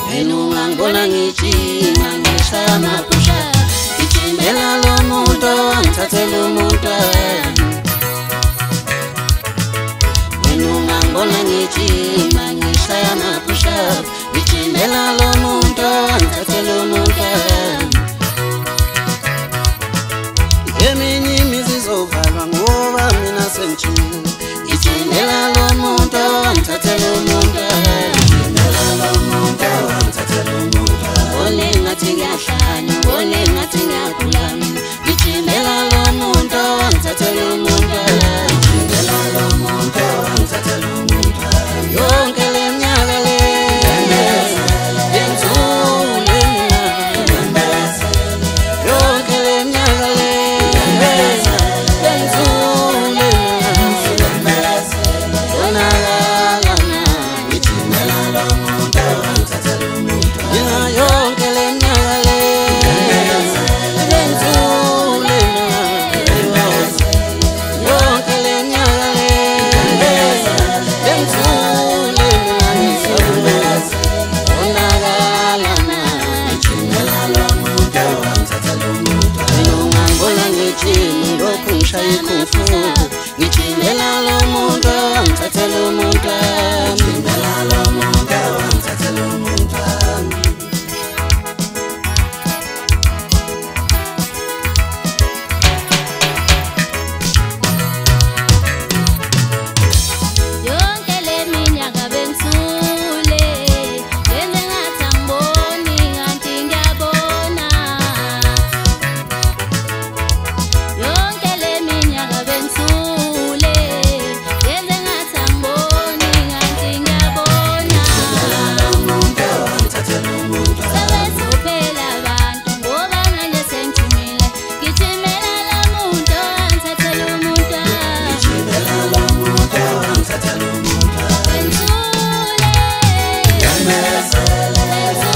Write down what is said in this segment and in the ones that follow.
wena ungangibona ngijima ngishaya amaphusha ngijimela lo muntu owangithathela umuntu wami. Wena ungangibona ngijima ngishaya amaphusha ngijimela lo muntu owangithathela umuntu wami. Eminye imizi izovalwa ngoba mina sengijimile ngijimela lo muntu owangithathela umuntu wami. Ngijimela lo muntu owangithathela umuntu wami. Ngijimela lo muntu owangithathela umuntu wami. Yonke le minyaka bengithule ngenze ngathi angiboni kanti ngiyabona. Yonke le minyaka bengithule ngenze ngathi angiboni kanti ngiyabona. Sebezuphela abantu ngoba manje sengijimile ngijimela lo muntu owangithathela umuntu wami. Ngijimela lo muntu owangithathela umuntu wami. Bengithule bengithule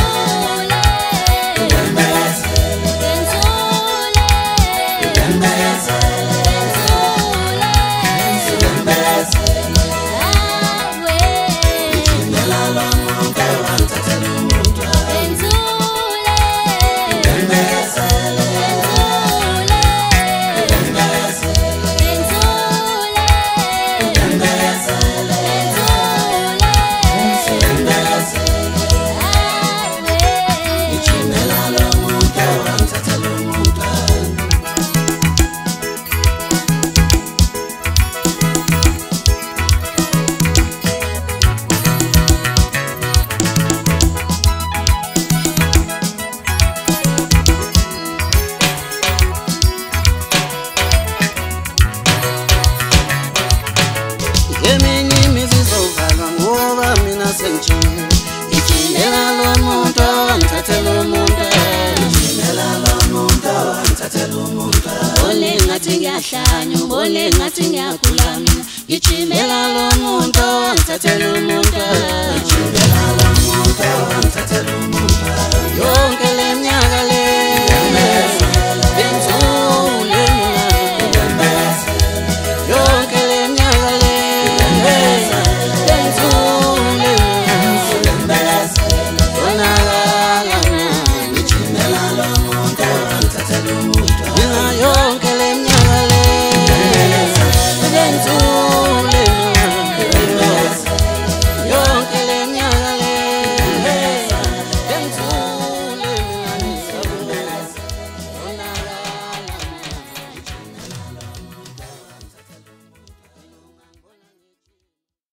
Eminye imizi izovalwa ngoba mina sengijimile ngijimela lo muntu owangithathela umuntu wami. Ngijimela lo muntu owangithathela umuntu wami. Ngibone ngathi ngiyahlanya ngibone ngathi ngiyagula mina ngijimela lo muntu owangithathela umuntu wami.